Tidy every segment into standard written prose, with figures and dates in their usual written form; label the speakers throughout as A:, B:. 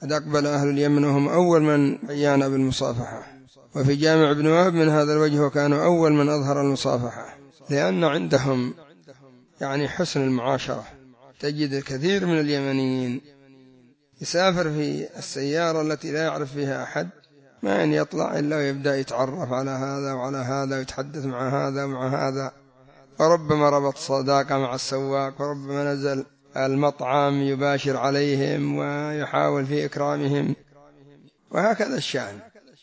A: قد أقبل أهل اليمن وهم أول من عيانا بالمصافحة. وفي جامع ابن وهب من هذا الوجه وكانوا أول من أظهر المصافحة، لأن عندهم يعني حسن المعاشرة. تجد الكثير من اليمنيين يسافر في السيارة التي لا يعرف فيها أحد، ما أن يطلع إلا ويبدأ يتعرف على هذا وعلى هذا ويتحدث مع هذا ومع هذا، وربما ربط صداقة مع السواق، وربما نزل المطعم يباشر عليهم ويحاول في إكرامهم، وهكذا الشأن.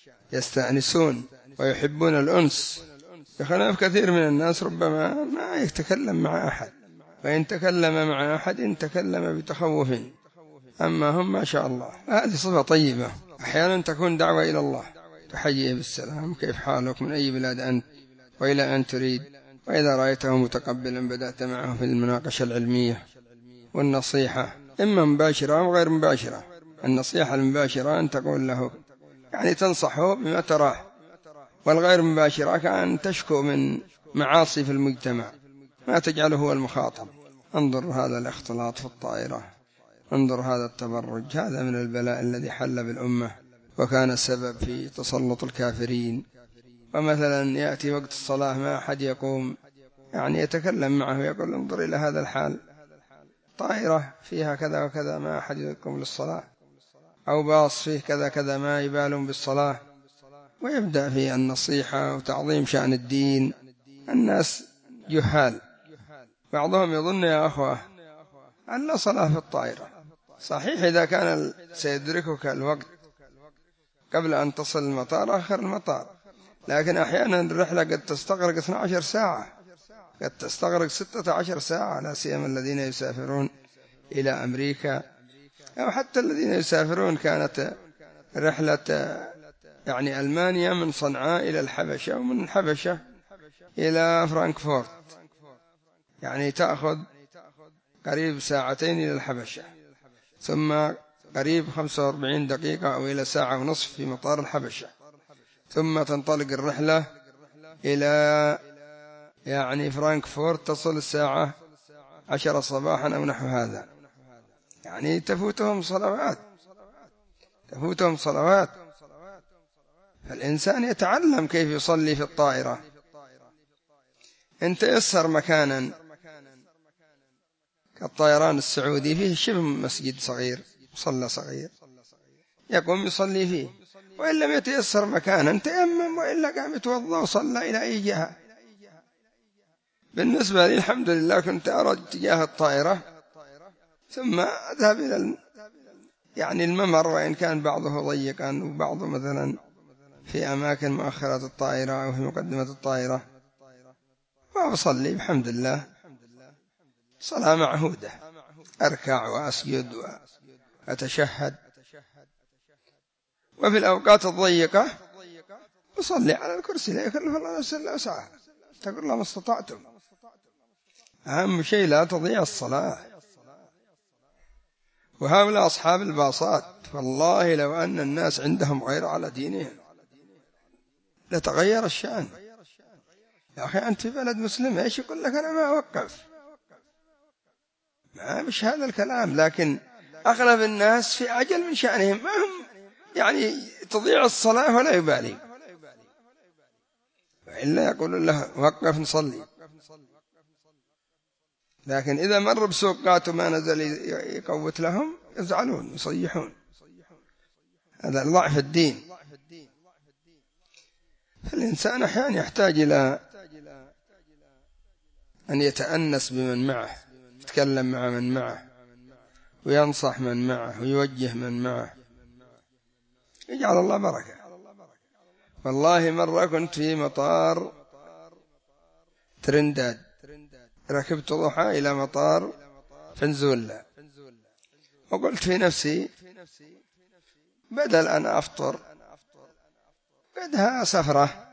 A: يستأنسون ويحبون الأنس، بخلاف كثير من الناس ربما ما يتكلم مع أحد، وإن تكلم مع أحد تكلم بتخوف، أما هم ما شاء الله. هذه صفة طيبة. أحيانا تكون دعوة إلى الله، تحييه بالسلام، كيف حالك، من أي بلاد أنت، وإلى أن تريد. وإذا رأيته متقبلا بدأت معه في المناقشة العلمية والنصيحة، إما مباشرة أو غير مباشرة. النصيحة المباشرة أن تقول له يعني تنصحه بما تراه، والغير مباشرة كأن تشكو من معاصي في المجتمع، ما تجعله هو المخاطب. انظر هذا الاختلاط في الطائرة، انظر هذا التبرج، هذا من البلاء الذي حل بالأمة وكان السبب في تسلط الكافرين. ومثلا يأتي وقت الصلاة ما أحد يقوم يعني يتكلم معه يقول انظر إلى هذا الحال، طائرة فيها كذا وكذا ما أحد يقوم للصلاة، أو باص فيه كذا كذا ما يبالون بالصلاة. ويبدأ في النصيحة وتعظيم شأن الدين. الناس جهال، بعضهم يظن يا أخوة أن لا صلاة في الطائرة. صحيح إذا كان سيدركك الوقت قبل أن تصل المطار آخر المطار، لكن أحيانا الرحلة قد تستغرق 12 ساعة، قد تستغرق 16 ساعة، لا سيما الذين يسافرون إلى أمريكا، أو حتى الذين يسافرون كانت رحلة يعني ألمانيا من صنعاء إلى الحبشة، ومن الحبشة إلى فرانكفورت، يعني تأخذ قريب ساعتين إلى الحبشة، ثم قريب 45 دقيقة أو إلى ساعة ونصف في مطار الحبشة، ثم تنطلق الرحلة إلى يعني فرانكفورت، تصل الساعة 10 صباحا أو نحو هذا. يعني تفوتهم صلوات، تفوتهم صلوات. فالإنسان يتعلم كيف يصلي في الطائرة. إن تيسر مكانا كالطيران السعودي فيه شبه مسجد صغير، مصلى صغير، يقوم يصلي فيه. وإن لم يتيسر مكانا تيمم، وإلا قام يتوضأ وصلى إلى أي جهة. بالنسبة لي الحمد لله كنت أرى اتجاه الطائرة، ثم أذهب إلى يعني الممر، وإن كان بعضه ضيقا وبعضه مثلا في أماكن مؤخرة الطائرة أو في مقدمة الطائرة، وأصلي بحمد الله صلاة معهودة، أركع وأسجد وأتشهد. وفي الأوقات الضيقة أصلي على الكرسي، لا يكلف الله نفسا إلا وسعها، تقول الله ما استطعتم. أهم شيء لا تضيع الصلاة. وهؤلاء أصحاب الباصات والله لو أن الناس عندهم غير على دينهم لتغير الشأن. يا أخي أنت في بلد مسلم، إيش يقول لك أنا ما أوقف؟ ما مش هذا الكلام. لكن أغلب الناس في عجل من شأنهم، ما هم يعني تضيع الصلاة ولا يبالي، إلا يقول له وقف نصلي. لكن إذا مر بسوقات وما نزل يقوت لهم يزعلون يصيحون. هذا ضعف الدين. فالإنسان أحيانا يحتاج إلى أن يتأنس بمن معه، يتكلم مع من معه، وينصح من معه، ويوجه من معه، يجعل الله بركة. والله مرة كنت في مطار ترنداد، ركبت ضحى إلى مطار فنزويلا، وقلت في نفسي بدل أن أفطر بدها سفرة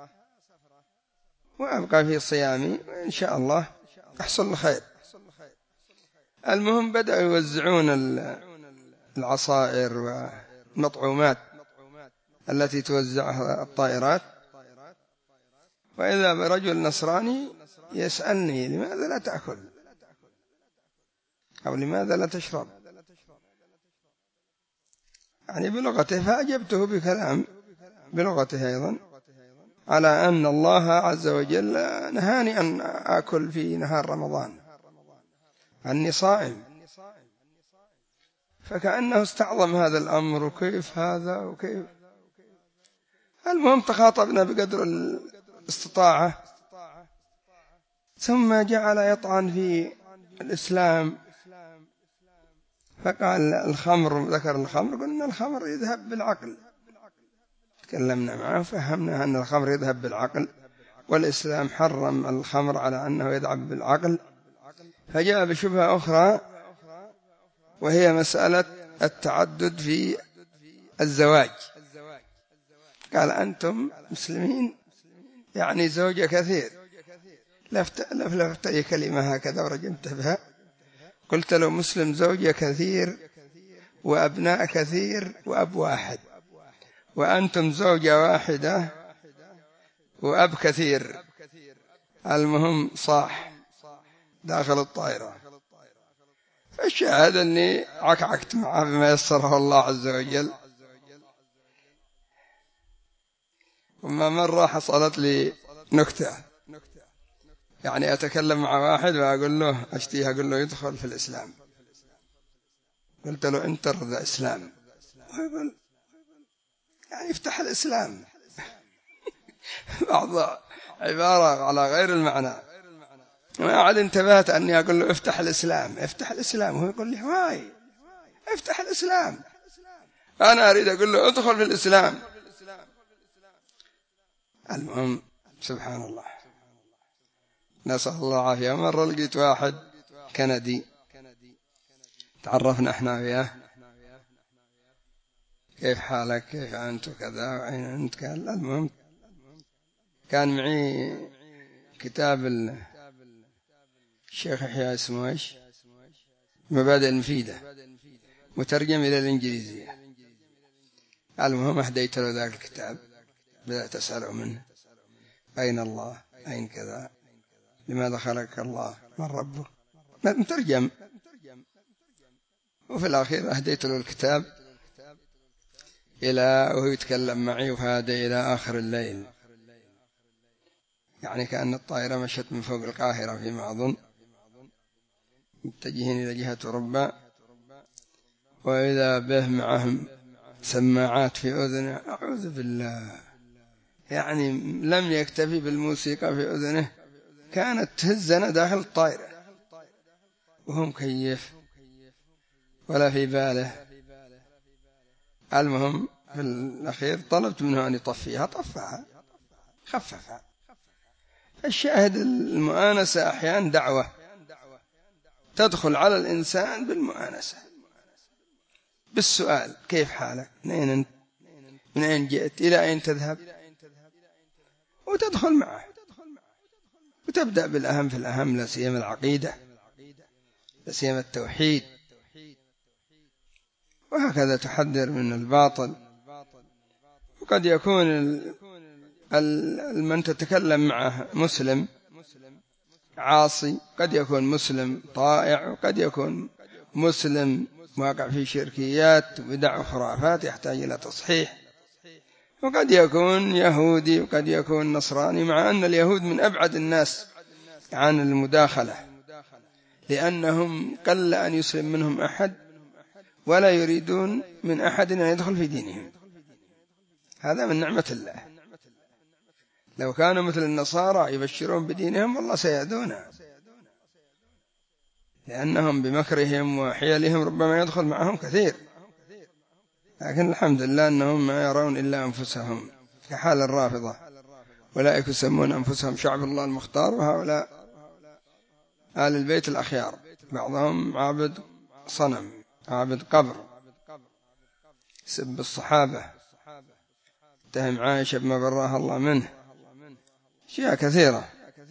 A: وأبقى في صيامي، وإن شاء الله أحصل الخير. المهم بدأوا يوزعون العصائر والمطعومات التي توزعها الطائرات، وإذا برجل نصراني يسألني لماذا لا تأكل أو لماذا لا تشرب؟ يعني بلغته، فأجبته بكلام بلغته أيضا على أن الله عز وجل نهاني أن آكل في نهار رمضان، أني صائم. فكأنه استعظم هذا الأمر، وكيف هذا وكيف. المهم تخاطبنا بقدر الاستطاعة، ثم جعل يطعن في الإسلام، فقال الخمر، ذكر الخمر، قلنا الخمر يذهب بالعقل، تكلمنا معه فهمنا أن الخمر يذهب بالعقل، والإسلام حرم الخمر على أنه يذهب بالعقل. فجاء بشبهة أخرى، وهي مسألة التعدد في الزواج. قال أنتم مسلمين يعني زوجة كثير. لفت أي كلمة هكذا ورجمت بها، قلت له مسلم زوجة كثير وأبناء كثير وأب واحد، وأنتم زوجة واحدة وأب كثير. المهم صاح داخل الطائرة. فالشاهد أني عكعكت معه بما يسره الله عز وجل. وما مرة حصلت لي نكتة، يعني أتكلم مع واحد وأقول له أشتيه، أقول له يدخل في الإسلام، قلت له أنت رضا إسلام، ويقول يعني يفتح الإسلام بعض عبارة على غير المعنى. ما عاد انتبهت أني أقول له افتح الإسلام افتح الإسلام، وهو يقول لي واي افتح الإسلام. أنا أريد أقول له ادخل في الإسلام. المهم سبحان الله، نسأل الله العافية. مرة لقيت واحد كندي، تعرفنا احنا وياه، كيف حالك كيف أنت وكذا وأين أنت. قال المهم كان معي كتاب الشيخ يحيى اسمه ايش، مبادئ المفيدة، مترجم إلى الإنجليزية. المهم أهديت له ذاك الكتاب، بدأت أسأله منه أين الله، أين كذا، لماذا خلقك الله، من ربك، مترجم. وفي الأخير أهديت له الكتاب وهو يتكلم معي، وهذا إلى آخر الليل، يعني كأن الطائرة مشت من فوق القاهرة فيما أظن، متجهين إلى جهة أوروبا، وإذا به معهم سماعات في أذنه، أعوذ بالله، يعني لم يكتفي بالموسيقى في أذنه، كانت تهزنا داخل الطائرة، وهو مكيف ولا في باله. المهم في الأخير طلبت منه أن يطفيها، طفها خففها. الشاهد المؤانسة أحيانا دعوة تدخل على الإنسان بالمؤانسة، بالسؤال كيف حالك، من أنت، من أين جئت، إلى أين تذهب، وتدخل معه وتبدأ بالأهم في الأهم، لا سيما العقيدة، لا سيما التوحيد، وهكذا تحذر من الباطل. وقد يكون من تتكلم معه مسلم عاصي، قد يكون مسلم طائع، وقد يكون مسلم واقع في شركيات وبدع وخرافات يحتاج إلى تصحيح، وقد يكون يهودي وقد يكون نصراني، مع أن اليهود من أبعد الناس عن المداخلة، لأنهم قل أن يسلم منهم أحد، ولا يريدون من أحد أن يدخل في دينهم. هذا من نعمة الله. لو كانوا مثل النصارى يبشرون بدينهم والله سيأذونه، لأنهم بمكرهم وحيلهم ربما يدخل معهم كثير، لكن الحمد لله أنهم ما يرون إلا أنفسهم، كحال الرافضة، أولئك يسمون أنفسهم شعب الله المختار، وهؤلاء آل البيت الأخيار، بعضهم عابد صنم عابد قبر، سب الصحابة، اتهم عائشة بما براها الله منه، أشياء كثيرة.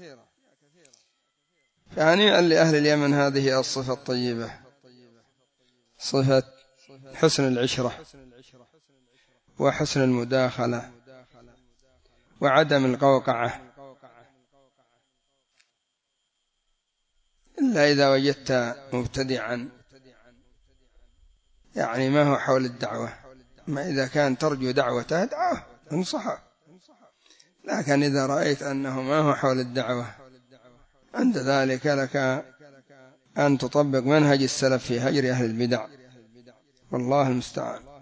A: فهنيئا لأهل اليمن هذه الصفة الطيبة، صفة حسن العشرة وحسن المداخلة وعدم القوقعة، إلا إذا وجدت مبتدعا يعني ما هو حول الدعوة ما إذا كان ترجو دعوته دعوه انصحه، لكن إذا رأيت أنه ما هو حول الدعوة عند ذلك لك أن تطبق منهج السلف في هجر أهل البدع، والله المستعان.